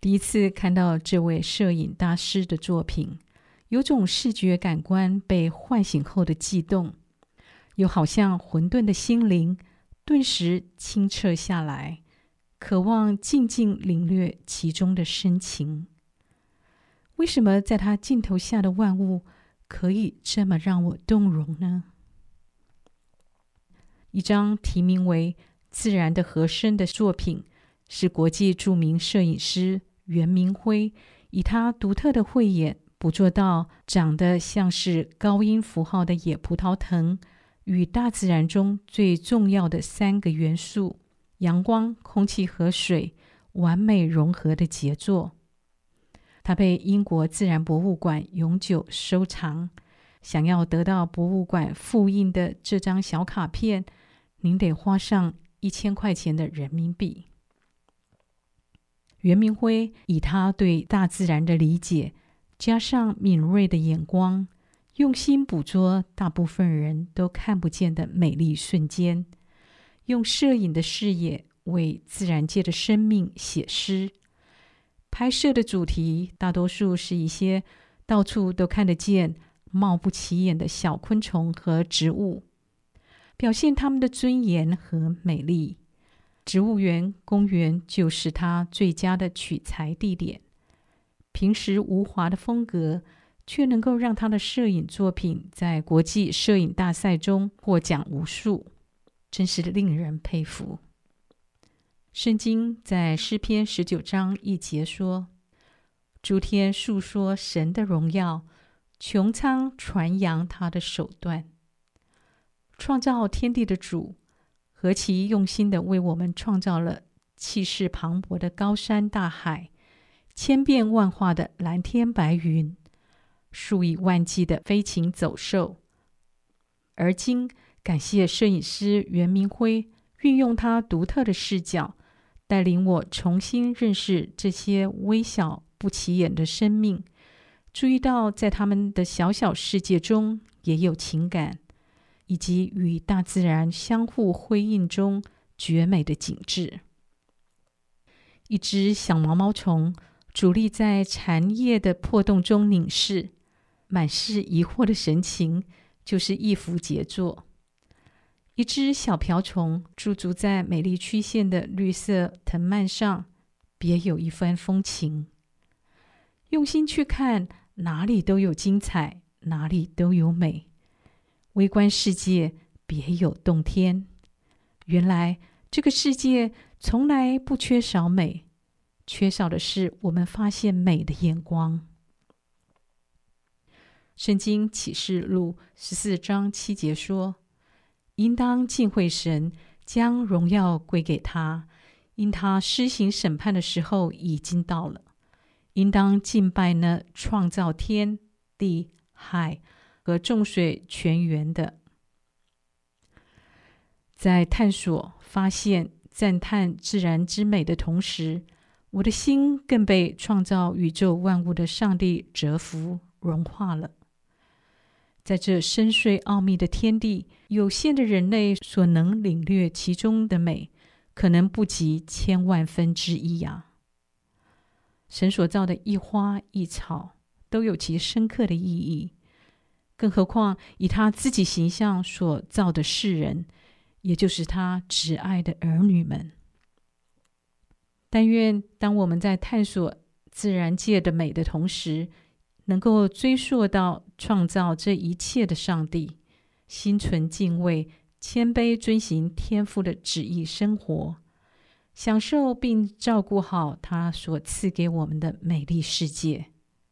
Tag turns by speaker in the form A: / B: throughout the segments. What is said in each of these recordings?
A: 第一次看到这位摄影大师的作品，有种视觉感官被唤醒后的悸动，又好像混沌的心灵顿时清澈下来，渴望静静领略其中的深情。为什么在他镜头下的万物可以这么让我动容呢？一张题名为《自然的和声》的作品，是国际著名摄影师袁明辉以他独特的慧眼捕捉到长得像是高音符号的野葡萄藤与大自然中最重要的3个元素阳光、空气和水完美融合的杰作。它被英国自然博物馆永久收藏。想要得到博物馆复印的这张小卡片，您得花上1000块钱的人民币。袁明辉以他对大自然的理解，加上敏锐的眼光，用心捕捉大部分人都看不见的美丽瞬间，用摄影的视野为自然界的生命写诗。拍摄的主题大多数是一些到处都看得见、貌不起眼的小昆虫和植物，表现它们的尊严和美丽。植物园、公园就是他最佳的取材地点。平时无华的风格，却能够让他的摄影作品在国际摄影大赛中获奖无数，真是令人佩服。圣经在诗篇19章1节说：诸天述说神的荣耀，穹苍传扬他的手段。创造天地的主何其用心地为我们创造了气势磅礴的高山大海，千变万化的蓝天白云，数以万计的飞禽走兽。而今感谢摄影师袁明辉运用他独特的视角，带领我重新认识这些微小不起眼的生命，注意到在他们的小小世界中也有情感，以及与大自然相互辉映中绝美的景致。一只小毛毛虫伫立在蝉叶的破洞中凝视，满是疑惑的神情，就是一幅杰作。一只小瓢虫驻足在美丽曲线的绿色藤蔓上，别有一番风情。用心去看，哪里都有精彩，哪里都有美。微观世界别有洞天。原来这个世界从来不缺少美，缺少的是我们发现美的眼光。圣经启示录14章7节说：应当敬畏神，将荣耀归给他，因他施行审判的时候已经到了。应当敬拜那创造天地海和众水泉源的。在探索、发现、赞叹自然之美的同时，我的心更被创造宇宙万物的上帝折服融化了。在这深邃奥秘的天地，有限的人类所能领略其中的美，可能不及千万分之一啊！神所造的一花一草都有其深刻的意义，更何况以他自己形象所造的世人，也就是他挚爱的儿女们。但愿当我们在探索自然界的美的同时，能够追溯到创造这一切的上帝，心存敬畏，谦卑遵行天父的旨意生活，享受并照顾好他所赐给我们的美丽世界。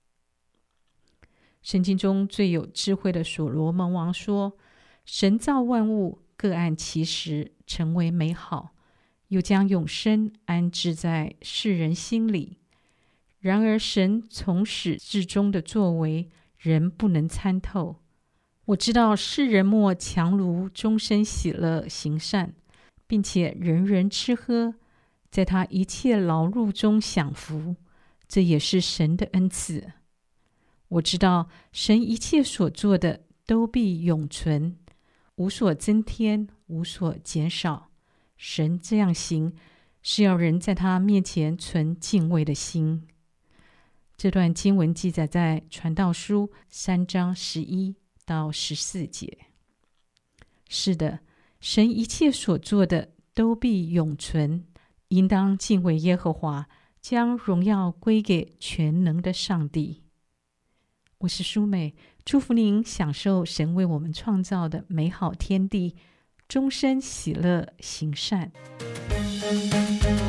A: 圣经中最有智慧的所罗门王说：神造万物各按其时，成为美好，又将永生安置在世人心里。然而神从始至终的作为，人不能参透。我知道世人莫强如终身喜乐行善，并且人人吃喝，在他一切劳碌中享福，这也是神的恩赐。我知道神一切所做的都必永存，无所增添，无所减少。神这样行， 是要人在他面前存敬畏的心。这段经文记载在传道书3章11到14节。是的，神一切所做的都必永存，应当敬畏耶和华，将荣耀归给全能的上帝。我是舒美，祝福您享受神为我们创造的美好天地，终身喜乐行善。